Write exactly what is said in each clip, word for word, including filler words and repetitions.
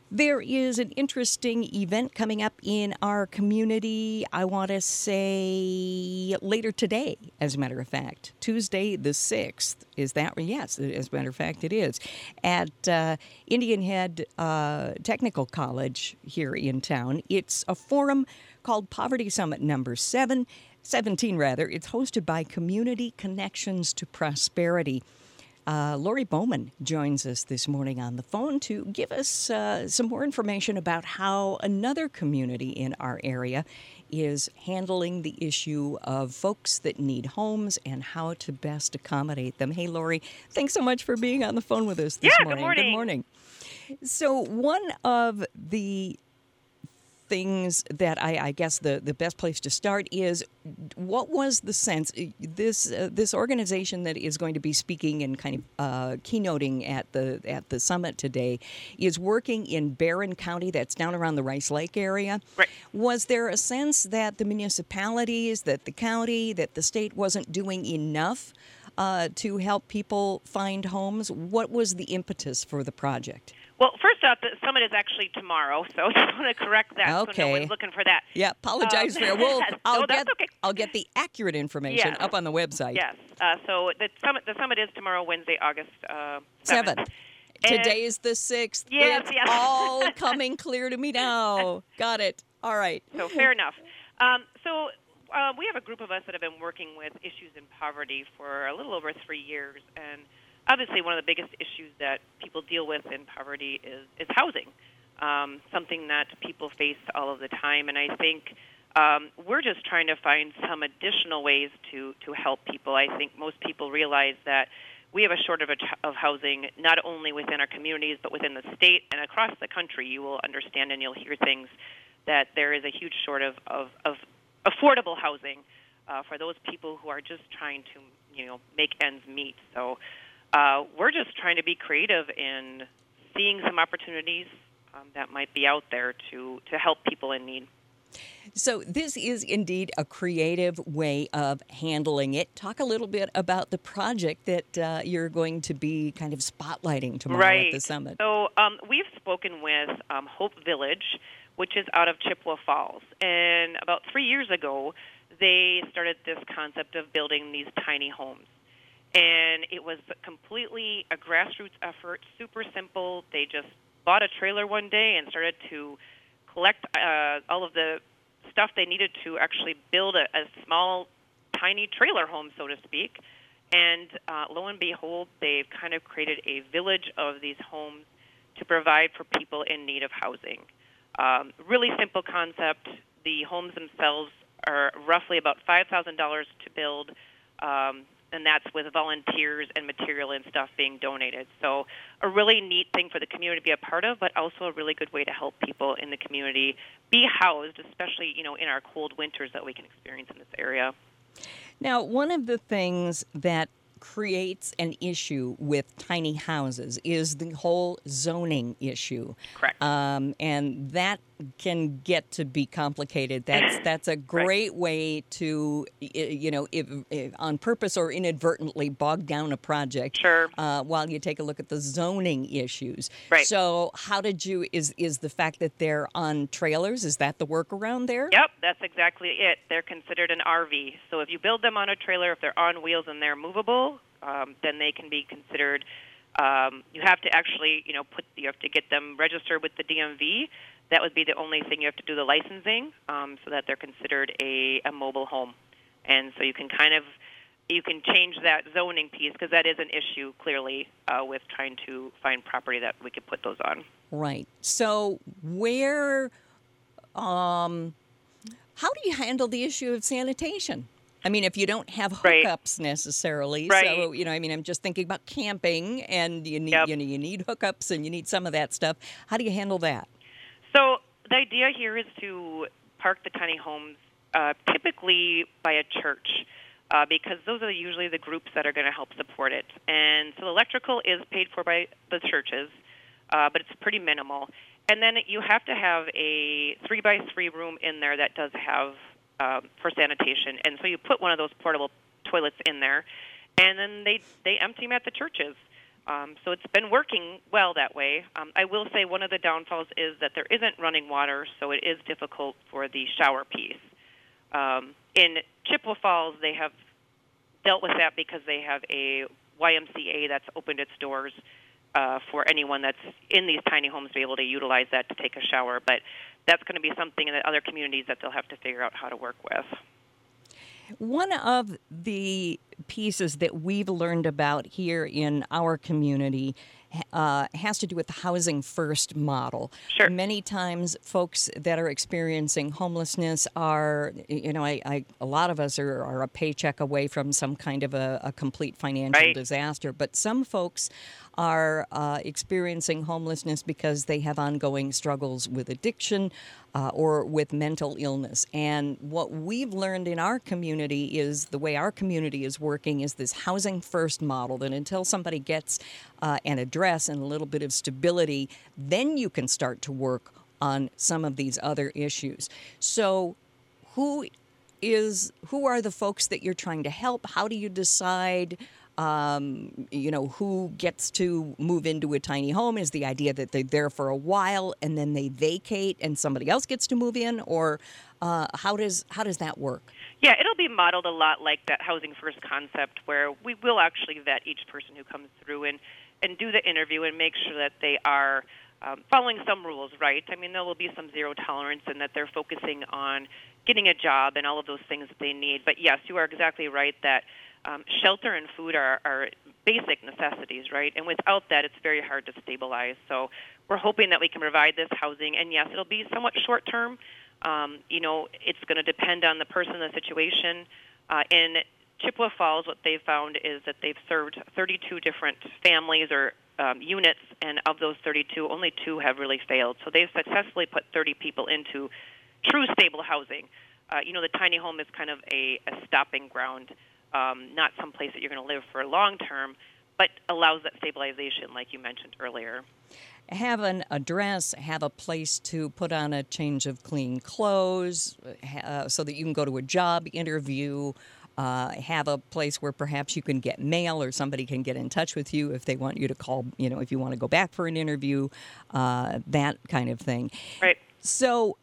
There is an interesting event coming up in our community. I want to say later today, as a matter of fact. Tuesday the sixth. Is that? Yes, as a matter of fact, it is. At uh, Indian Head uh, Technical College here in town. It's a forum called Poverty Summit number seven, seventeen rather. It's hosted by Community Connections to Prosperity. Uh, Lori Bowman joins us this morning on the phone to give us uh, some more information about how another community in our area is handling the issue of folks that need homes and how to best accommodate them. Hey, Lori, thanks so much for being on the phone with us this Yeah, morning. good morning. Good morning. So one of the things that I, I guess the, the best place to start is what was the sense this uh, this organization that is going to be speaking and kind of uh, keynoting at the at the summit today is working in Barron County, that's down around the Rice Lake area. Right. Was there a sense that the municipalities, that the county, that the state wasn't doing enough uh, to help people find homes? What was the impetus for the project? Well, first off, the summit is actually tomorrow, so I just want to correct that Okay. so no one's looking for that. Yeah, apologize Um, for it. Well, I'll no, that's get okay. I'll get the accurate information Yes. up on the website. Yes. Uh, so the summit the summit is tomorrow, Wednesday, August uh, Seven. seventh. Today is the sixth. Yes, it's yes. all coming clear to me now. Got it. All right. So fair enough. Um, so uh, we have a group of us that have been working with issues in poverty for a little over three years, and obviously one of the biggest issues that people deal with in poverty is, is housing, um, something that people face all of the time. And I think um, we're just trying to find some additional ways to, to help people. I think most people realize that we have a shortage of, of housing, not only within our communities, but within the state and across the country. You will understand and you'll hear things that there is a huge shortage of, of, of affordable housing uh, for those people who are just trying to, you know, make ends meet. So Uh, we're just trying to be creative in seeing some opportunities um, that might be out there to, to help people in need. So this is indeed a creative way of handling it. Talk a little bit about the project that uh, you're going to be kind of spotlighting tomorrow right. at the summit. So um, we've spoken with um, Hope Village, which is out of Chippewa Falls. And about three years ago, they started this concept of building these tiny homes. And it was completely a grassroots effort, super simple. They just bought a trailer one day and started to collect uh, all of the stuff they needed to actually build a, a small, tiny trailer home, so to speak. And uh, lo and behold, they've kind of created a village of these homes to provide for people in need of housing. Um, really simple concept. The homes themselves are roughly about five thousand dollars to build. Um, and that's with volunteers and material and stuff being donated. So a really neat thing for the community to be a part of, but also a really good way to help people in the community be housed, especially, you know, in our cold winters that we can experience in this area. Now, one of the things that creates an issue with tiny houses is the whole zoning issue. Correct. Um, and that can get to be complicated. That's that's a great right. way to, you know, if, if on purpose or inadvertently bog down a project. Sure. Uh, while you take a look at the zoning issues. Right. So, how did you? Is is the fact that they're on trailers? Is that the workaround there? Yep, that's exactly it. They're considered an R V. So if you build them on a trailer, if they're on wheels and they're movable, um, then they can be considered. Um, you have to actually, you know, put you have to get them registered with the D M V. That would be the only thing you have to do the licensing, um, so that they're considered a, a mobile home. And so you can kind of you can change that zoning piece because that is an issue clearly uh, with trying to find property that we could put those on. Right. So where, um, how do you handle the issue of sanitation? I mean, if you don't have hookups right. necessarily, right. so, you know, I mean, I'm just thinking about camping and you need, yep. you know, you need hookups and you need some of that stuff. How do you handle that? So the idea here is to park the tiny homes uh, typically by a church uh, because those are usually the groups that are going to help support it. And so the electrical is paid for by the churches, uh, but it's pretty minimal. And then you have to have a three by three room in there that does have um, for sanitation. And so you put one of those portable toilets in there, and then they, they empty them at the churches. Um, so it's been working well that way. Um, I will say one of the downfalls is that there isn't running water, so it is difficult for the shower piece. Um, in Chippewa Falls, they have dealt with that because they have a Y M C A that's opened its doors uh, for anyone that's in these tiny homes to be able to utilize that to take a shower. But that's going to be something in the other communities that they'll have to figure out how to work with. One of the pieces that we've learned about here in our community uh, has to do with the housing first model. Sure. Many times folks that are experiencing homelessness are, you know, I, I a lot of us are, are a paycheck away from some kind of a, a complete financial right. disaster, but some folks are uh, experiencing homelessness because they have ongoing struggles with addiction uh, or with mental illness. And what we've learned in our community is the way our community is working is this housing first model, that until somebody gets uh, an address and a little bit of stability, then you can start to work on some of these other issues. So who is who are the folks that you're trying to help? How do you decide Um, you know, who gets to move into a tiny home? Is the idea that they're there for a while and then they vacate and somebody else gets to move in, or uh, how does how does that work? Yeah, it'll be modeled a lot like that housing first concept, where we will actually vet each person who comes through and, and do the interview and make sure that they are um, following some rules, right? I mean, there will be some zero tolerance and that they're focusing on getting a job and all of those things that they need. But yes, you are exactly right that Um, shelter and food are, are basic necessities, right? And without that, it's very hard to stabilize. So we're hoping that we can provide this housing. And yes, it'll be somewhat short term. Um, you know, it's going to depend on the person and the situation. Uh, in Chippewa Falls, what they've found is that they've served thirty-two different families or um, units, and of those thirty-two, only two have really failed. So they've successfully put thirty people into true stable housing. Uh, you know, the tiny home is kind of a, a stopping ground. Um, not some place that you're going to live for long term, but allows that stabilization, like you mentioned earlier. Have an address, have a place to put on a change of clean clothes, uh, so that you can go to a job interview, uh, have a place where perhaps you can get mail or somebody can get in touch with you if they want you to call, you know, if you want to go back for an interview, uh, that kind of thing. Right. So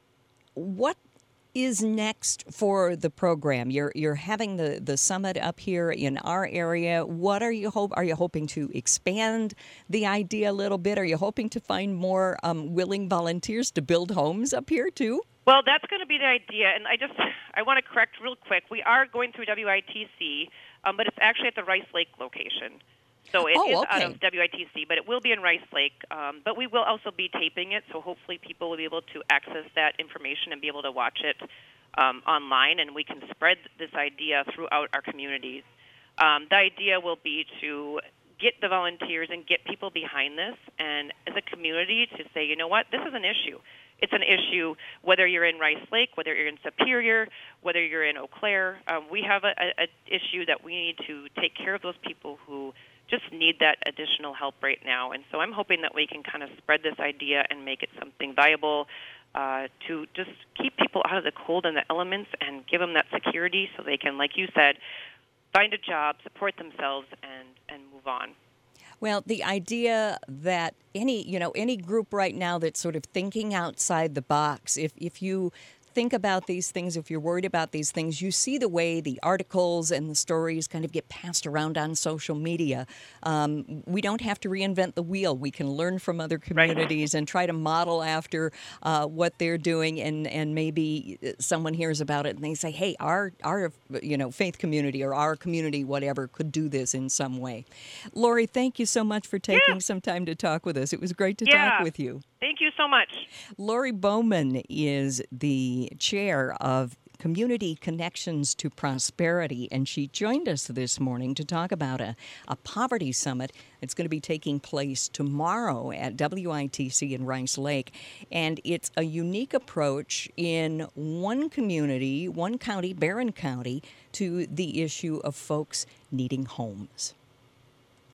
what is next for the program? You're you're having the, the summit up here in our area. What are you hope? Are you hoping to expand the idea a little bit? Are you hoping to find more um, willing volunteers to build homes up here too? Well, that's going to be the idea, and I just I want to correct real quick. We are going through W I T C, um, but it's actually at the Rice Lake location. So it oh, is okay. out of W I T C, but it will be in Rice Lake. Um, but we will also be taping it, so hopefully people will be able to access that information and be able to watch it um, online, and we can spread this idea throughout our communities. Um, the idea will be to get the volunteers and get people behind this, and as a community to say, you know what, this is an issue. It's an issue whether you're in Rice Lake, whether you're in Superior, whether you're in Eau Claire. Um, we have a, a, a issue that we need to take care of those people who just need that additional help right now. And so I'm hoping that we can kind of spread this idea and make it something viable uh, to just keep people out of the cold and the elements and give them that security so they can, like you said, find a job, support themselves, and, and move on. Well, the idea that any, you know, any group right now that's sort of thinking outside the box, if if you think about these things, if you're worried about these things, you see the way the articles and the stories kind of get passed around on social media. Um, we don't have to reinvent the wheel. We can learn from other communities right. and try to model after uh, what they're doing. And, and maybe someone hears about it and they say, hey, our, our you know, faith community or our community, whatever, could do this in some way. Lori, thank you so much for taking yeah. some time to talk with us. It was great to yeah. talk with you. Thank you so much. Lori Bowman is the chair of Community Connections to Prosperity, and she joined us this morning to talk about a, a poverty summit. It's going to be taking place tomorrow at W I T C in Rice Lake, and it's a unique approach in one community, one county, Barron County, to the issue of folks needing homes.